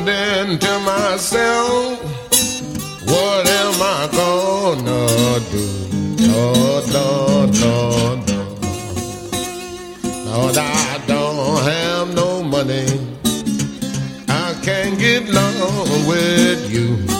wondering to myself, what am I gonna do? Lord, Lord, Lord, Lord. Lord, I don't have no money. I can't get along with you.